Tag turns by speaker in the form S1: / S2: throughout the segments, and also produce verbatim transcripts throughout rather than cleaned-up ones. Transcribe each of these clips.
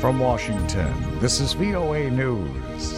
S1: From Washington, this is V O A News.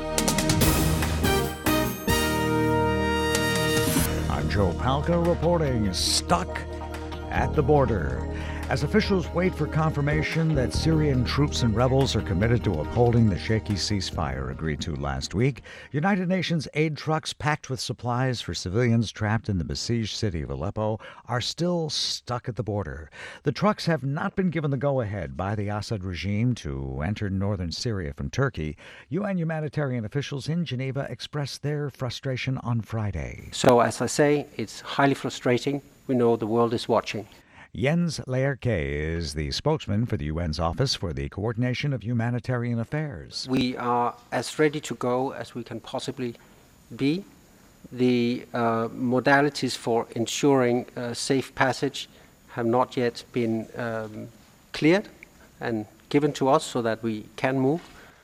S1: I'm Joe Palca reporting stuck at the border. As officials wait for confirmation that Syrian troops and rebels are committed to upholding the shaky ceasefire agreed to last week, United Nations aid trucks packed with supplies for civilians trapped in the besieged city of Aleppo are still stuck at the border. The trucks have not been given the go-ahead by the Assad regime to enter northern Syria from Turkey. U N humanitarian officials in Geneva expressed their frustration on Friday.
S2: So, as I say, it's highly frustrating. We know the world is watching.
S1: Jens Laerke is the spokesman for the U N's Office for the Coordination of Humanitarian Affairs.
S2: We are as ready to go as we can possibly be. The uh, modalities for ensuring uh, safe passage have not yet been um, cleared and given to us so that we can move.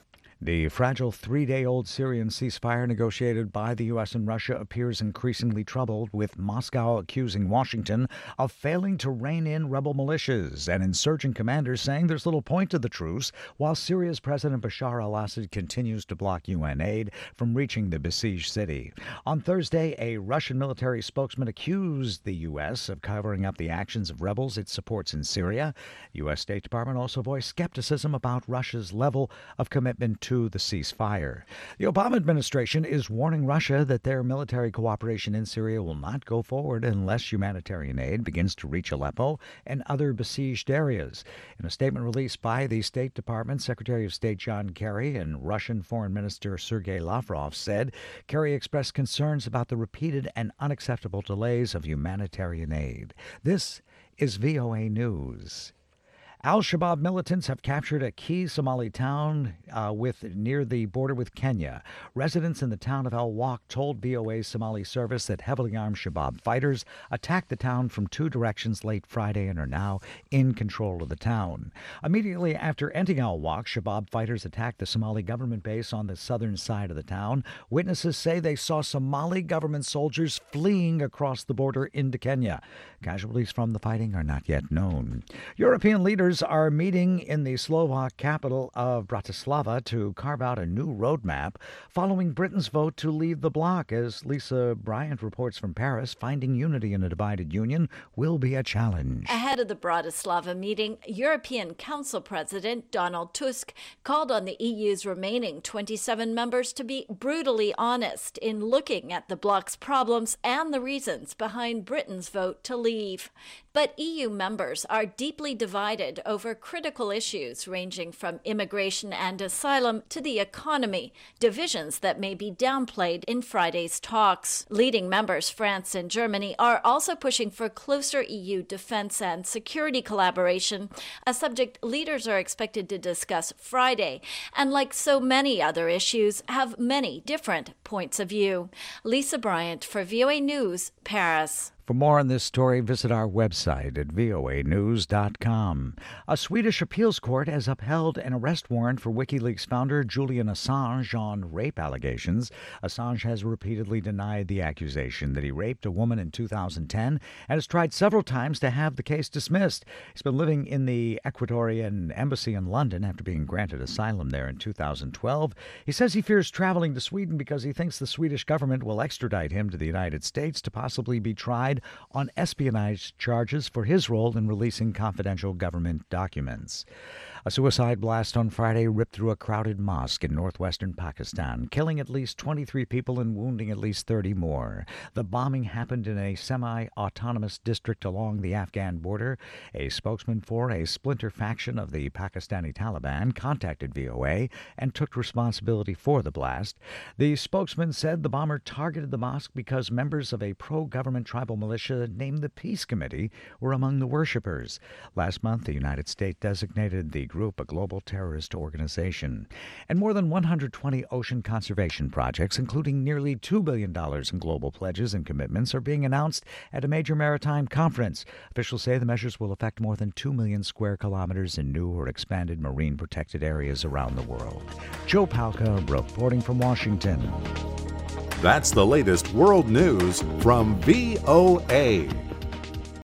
S1: The fragile three-day-old Syrian ceasefire negotiated by the U S and Russia appears increasingly troubled, with Moscow accusing Washington of failing to rein in rebel militias and insurgent commanders saying there's little point to the truce, while Syria's President Bashar al-Assad continues to block U N aid from reaching the besieged city. On Thursday, a Russian military spokesman accused the U S of covering up the actions of rebels it supports in Syria. U S State Department also voiced skepticism about Russia's level of commitment to the ceasefire. The Obama administration is warning Russia that their military cooperation in Syria will not go forward unless humanitarian aid begins to reach Aleppo and other besieged areas. In a statement released by the State Department, Secretary of State John Kerry and Russian Foreign Minister Sergei Lavrov said Kerry expressed concerns about the repeated and unacceptable delays of humanitarian aid. This is V O A News. Al-Shabaab militants have captured a key Somali town uh, with near the border with Kenya. Residents in the town of Al-Waq told V O A's Somali service that heavily armed Shabaab fighters attacked the town from two directions late Friday and are now in control of the town. Immediately after entering Al-Waq, Shabaab fighters attacked the Somali government base on the southern side of the town. Witnesses say they saw Somali government soldiers fleeing across the border into Kenya. Casualties from the fighting are not yet known. European leaders are meeting in the Slovak capital of Bratislava to carve out a new roadmap following Britain's vote to leave the bloc. As Lisa Bryant reports from Paris, finding unity in a divided union will be a challenge.
S3: Ahead of the Bratislava meeting, European Council President Donald Tusk called on the E U's remaining twenty-seven members to be brutally honest in looking at the bloc's problems and the reasons behind Britain's vote to leave. But E U members are deeply divided over critical issues ranging from immigration and asylum to the economy, divisions that may be downplayed in Friday's talks. Leading members France and Germany are also pushing for closer E U defense and security collaboration, a subject leaders are expected to discuss Friday, and like so many other issues, have many different points of view. Lisa Bryant for V O A News, Paris.
S1: For more on this story, visit our website at V O A news dot com. A Swedish appeals court has upheld an arrest warrant for WikiLeaks founder Julian Assange on rape allegations. Assange has repeatedly denied the accusation that he raped a woman in two thousand ten and has tried several times to have the case dismissed. He's been living in the Ecuadorian embassy in London after being granted asylum there in two thousand twelve. He says he fears traveling to Sweden because he thinks the Swedish government will extradite him to the United States to possibly be tried on espionage charges for his role in releasing confidential government documents. A suicide blast on Friday ripped through a crowded mosque in northwestern Pakistan, killing at least twenty-three people and wounding at least thirty more. The bombing happened in a semi-autonomous district along the Afghan border. A spokesman for a splinter faction of the Pakistani Taliban contacted V O A and took responsibility for the blast. The spokesman said the bomber targeted the mosque because members of a pro-government tribal militia named the Peace Committee were among the worshippers. Last month, the United States designated the group a global terrorist organization. And more than one hundred twenty ocean conservation projects, including nearly two billion dollars in global pledges and commitments, are being announced at a major maritime conference. Officials say the measures will affect more than two million square kilometers in new or expanded marine protected areas around the world. Joe Palca reporting from Washington.
S4: That's the latest world news from V O A.